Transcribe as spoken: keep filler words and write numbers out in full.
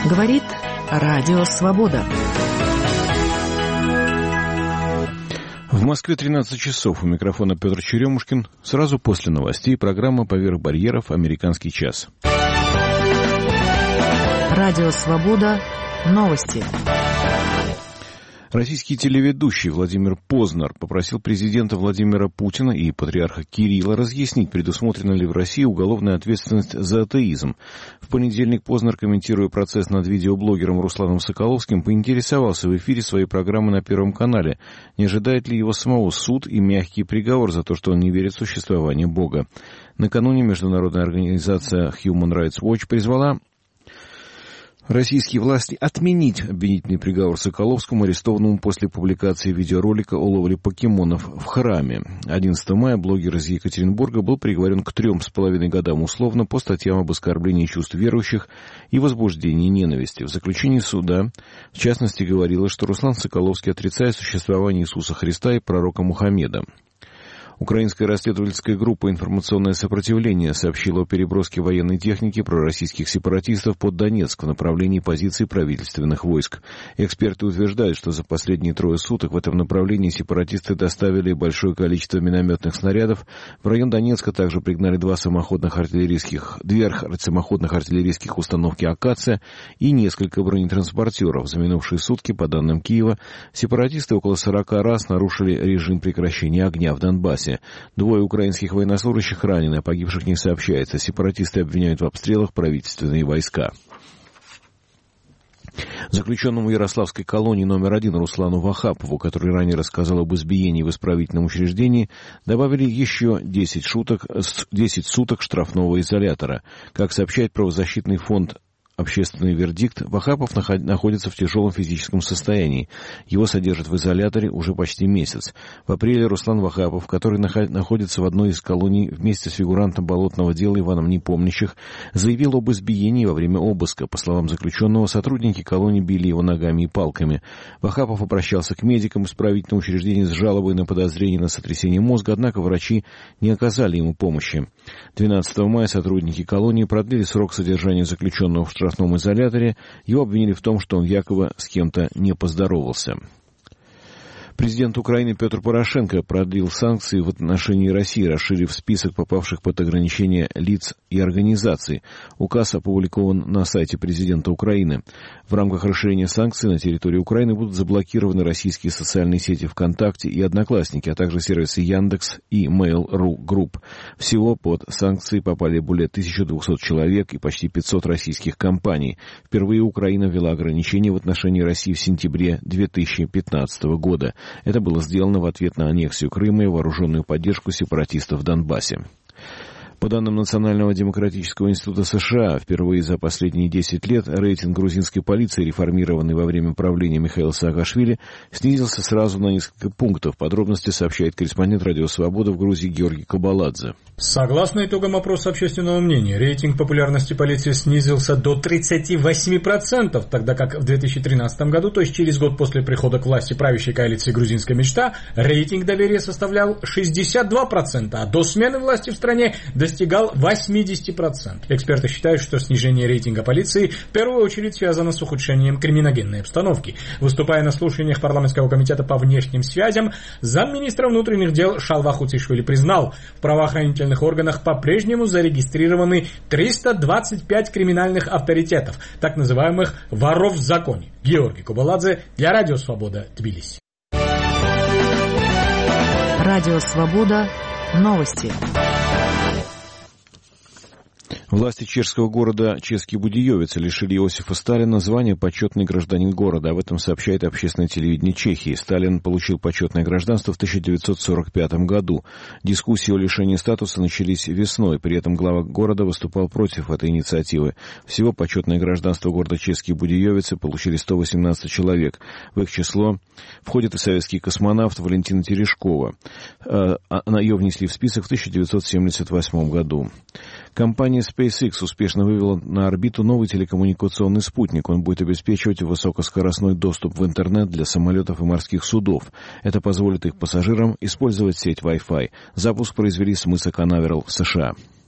Говорит Радио Свобода. В Москве тринадцать часов. У микрофона Петр Черемушкин. Сразу после новостей программа «Поверх барьеров. Американский час». Радио Свобода. Новости. Российский телеведущий Владимир Познер попросил президента Владимира Путина и патриарха Кирилла разъяснить, предусмотрена ли в России уголовная ответственность за атеизм. В понедельник Познер, комментируя процесс над видеоблогером Русланом Соколовским, поинтересовался в эфире своей программы на Первом канале, не ожидает ли его самого суд и мягкий приговор за то, что он не верит в существование Бога. Накануне международная организация Human Rights Watch призвала российские власти отменить обвинительный приговор Соколовскому, арестованному после публикации видеоролика о ловле покемонов в храме. одиннадцатого мая блогер из Екатеринбурга был приговорен к трем с половиной годам условно по статьям об оскорблении чувств верующих и возбуждении ненависти. В заключении суда, в частности, говорилось, что Руслан Соколовский отрицает существование Иисуса Христа и пророка Мухаммеда. Украинская расследовательская группа «Информационное сопротивление» сообщила о переброске военной техники пророссийских сепаратистов под Донецк в направлении позиций правительственных войск. Эксперты утверждают, что за последние трое суток в этом направлении сепаратисты доставили большое количество минометных снарядов. В район Донецка также пригнали два самоходных артиллерийских, две самоходных артиллерийских установки «Акация» и несколько бронетранспортеров. За минувшие сутки, по данным Киева, сепаратисты около сорока раз нарушили режим прекращения огня в Донбассе. Двое украинских военнослужащих ранены, о погибших не сообщается. Сепаратисты обвиняют в обстрелах правительственные войска. Заключенному Ярославской колонии номер один Руслану Вахапову, который ранее рассказал об избиении в исправительном учреждении, добавили еще десять, шуток, десять суток штрафного изолятора. Как сообщает правозащитный фонд «Общественный вердикт», Вахапов находится в тяжелом физическом состоянии. Его содержат в изоляторе уже почти месяц. В апреле Руслан Вахапов, который находится в одной из колоний вместе с фигурантом болотного дела Иваном Непомнящих, заявил об избиении во время обыска. По словам заключенного, сотрудники колонии били его ногами и палками. Вахапов обращался к медикам исправительного учреждения с жалобой на подозрение на сотрясение мозга, однако врачи не оказали ему помощи. двенадцатого мая сотрудники колонии продлили срок содержания заключенного в штрафном В штрафном изоляторе. Его обвинили в том, что он якобы с кем-то не поздоровался. Президент Украины Петр Порошенко продлил санкции в отношении России, расширив список попавших под ограничения лиц и организаций. Указ опубликован на сайте президента Украины. В рамках расширения санкций на территории Украины будут заблокированы российские социальные сети ВКонтакте и Одноклассники, а также сервисы Яндекс и Mail.ru Group. Всего под санкции попали более тысячи двухсот человек и почти пятьсот российских компаний. Впервые Украина ввела ограничения в отношении России в сентябре две тысячи пятнадцатого года. Это было сделано в ответ на аннексию Крыма и вооруженную поддержку сепаратистов в Донбассе. По данным Национального демократического института США, впервые за последние десять лет рейтинг грузинской полиции, реформированный во время правления Михаила Саакашвили, снизился сразу на несколько пунктов. Подробности сообщает корреспондент Радио Свобода в Грузии Георгий Кабаладзе. Согласно итогам опроса общественного мнения, рейтинг популярности полиции снизился до тридцати восьми процентов, тогда как в две тысячи тринадцатом году, то есть через год после прихода к власти правящей коалиции «Грузинская мечта», рейтинг доверия составлял шестьдесят два процента, а до смены власти в стране достигал восемьдесят процентов. Эксперты считают, что снижение рейтинга полиции в первую очередь связано с ухудшением криминогенной обстановки. Выступая на слушаниях парламентского комитета по внешним связям, замминистра внутренних дел Шалва Хуцишвили признал, в правоохранительных органах по-прежнему зарегистрированы триста двадцать пять криминальных авторитетов, так называемых воров в законе. Георгий Кабаладзе для Радио Свобода, Тбилиси. Радио Свобода. Новости. Власти чешского города Чешский Будеевец лишили Иосифа Сталина звания «Почетный гражданин города». Об этом сообщает общественное телевидение Чехии. Сталин получил почетное гражданство в тысяча девятьсот сорок пятом году. Дискуссии о лишении статуса начались весной. При этом глава города выступал против этой инициативы. Всего почетное гражданство города Чешский Будеевец получили сто восемнадцать человек. В их число входит и советский космонавт Валентина Терешкова. Ее внесли в список в тысяча девятьсот семьдесят восьмом году. Компания SpaceX успешно вывела на орбиту новый телекоммуникационный спутник. Он будет обеспечивать высокоскоростной доступ в интернет для самолетов и морских судов. Это позволит их пассажирам использовать сеть Wi-Fi. Запуск произвели с мыса Канаверал в США.